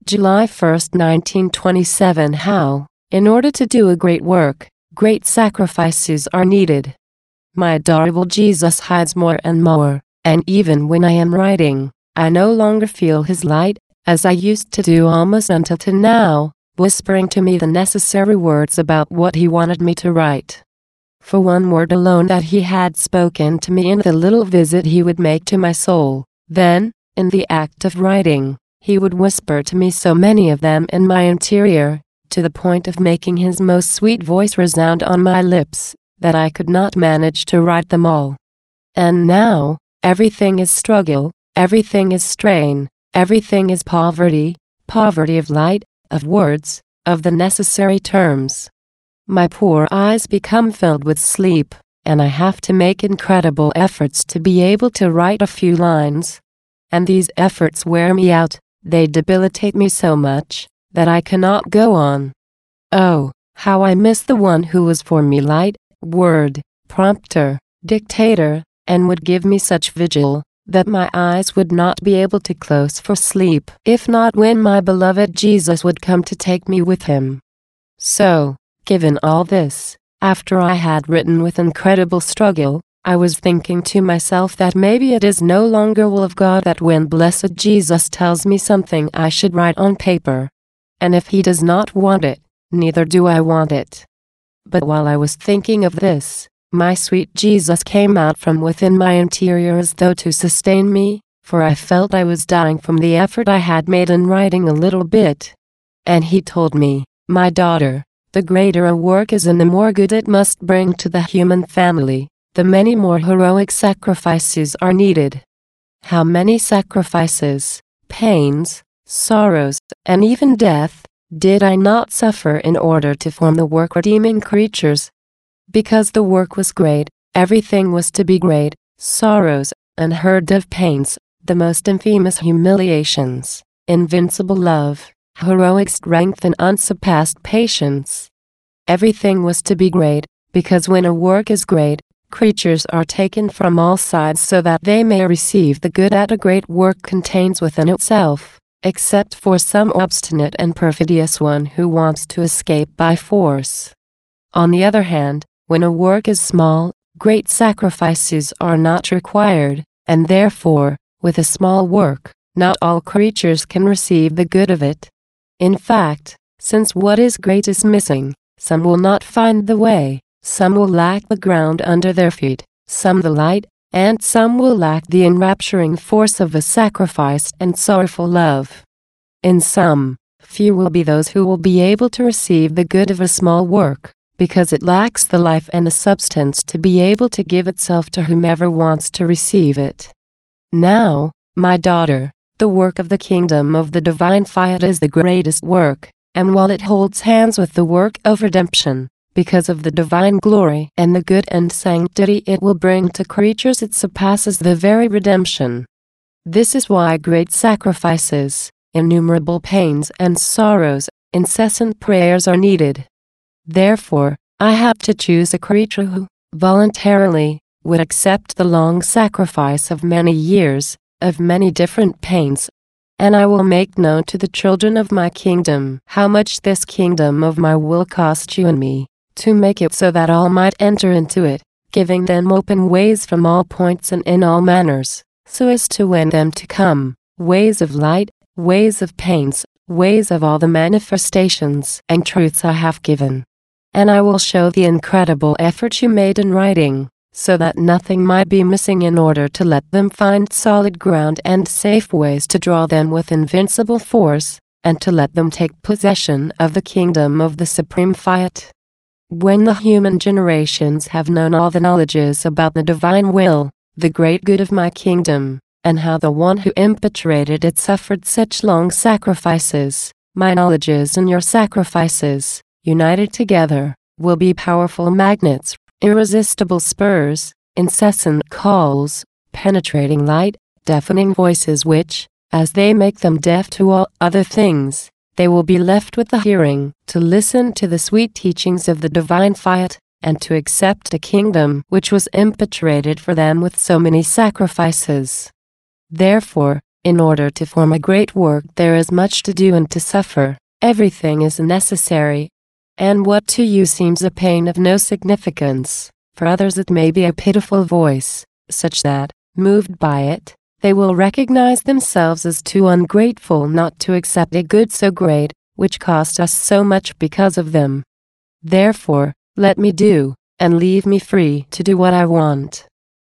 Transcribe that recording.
July 1, 1927. How, in order to do a great work, great sacrifices are needed. My adorable Jesus hides more and more, and even when I am writing, I no longer feel his light, as I used to do almost until now, whispering to me the necessary words about what he wanted me to write. For one word alone that he had spoken to me in the little visit he would make to my soul, then, in the act of writing, he would whisper to me so many of them in my interior, to the point of making his most sweet voice resound on my lips, that I could not manage to write them all. And now, everything is struggle, everything is strain, everything is poverty, poverty of light, of words, of the necessary terms. My poor eyes become filled with sleep, and I have to make incredible efforts to be able to write a few lines. And these efforts wear me out, they debilitate me so much, that I cannot go on. Oh, how I miss the one who was for me light, word, prompter, dictator, and would give me such vigil, that my eyes would not be able to close for sleep, if not when my beloved Jesus would come to take me with him. So, given all this, after I had written with incredible struggle, I was thinking to myself that maybe it is no longer will of God that when blessed Jesus tells me something I should write on paper. And if he does not want it, neither do I want it. But while I was thinking of this, my sweet Jesus came out from within my interior as though to sustain me, for I felt I was dying from the effort I had made in writing a little bit. And he told me, "My daughter, the greater a work is and the more good it must bring to the human family, the many more heroic sacrifices are needed." How many sacrifices, pains, sorrows, and even death, did I not suffer in order to form the work redeeming creatures? Because the work was great, everything was to be great, sorrows, unheard of pains, the most infamous humiliations, invincible love, heroic strength and unsurpassed patience. Everything was to be great, because when a work is great, creatures are taken from all sides so that they may receive the good that a great work contains within itself, except for some obstinate and perfidious one who wants to escape by force. On the other hand, when a work is small, great sacrifices are not required, and therefore, with a small work, not all creatures can receive the good of it. In fact, since what is great is missing, some will not find the way, some will lack the ground under their feet, some the light, and some will lack the enrapturing force of a sacrificed and sorrowful love. In sum, few will be those who will be able to receive the good of a small work, because it lacks the life and the substance to be able to give itself to whomever wants to receive it. Now, my daughter, the work of the kingdom of the divine fiat is the greatest work, and while it holds hands with the work of redemption, because of the divine glory and the good and sanctity it will bring to creatures, it surpasses the very redemption. This is why great sacrifices, innumerable pains and sorrows, incessant prayers are needed. Therefore, I have to choose a creature who, voluntarily, would accept the long sacrifice of many years, of many different pains. And I will make known to the children of my kingdom how much this kingdom of my will cost you and me, to make it so that all might enter into it, giving them open ways from all points and in all manners, so as to win them to come, ways of light, ways of pains, ways of all the manifestations and truths I have given. And I will show the incredible effort you made in writing, so that nothing might be missing in order to let them find solid ground and safe ways to draw them with invincible force, and to let them take possession of the kingdom of the supreme fiat. When the human generations have known all the knowledges about the divine will, the great good of my kingdom, and how the one who impetrated it suffered such long sacrifices, my knowledges and your sacrifices, united together, will be powerful magnets, irresistible spurs, incessant calls, penetrating light, deafening voices which, as they make them deaf to all other things, they will be left with the hearing, to listen to the sweet teachings of the divine fiat, and to accept a kingdom which was impetrated for them with so many sacrifices. Therefore, In order to form a great work there is much to do and to suffer. Everything is necessary. And what to you seems a pain of no significance, for others it may be a pitiful voice, such that, moved by it, they will recognize themselves as too ungrateful not to accept a good so great, which cost us so much because of them. Therefore, let me do, and leave me free to do what I want.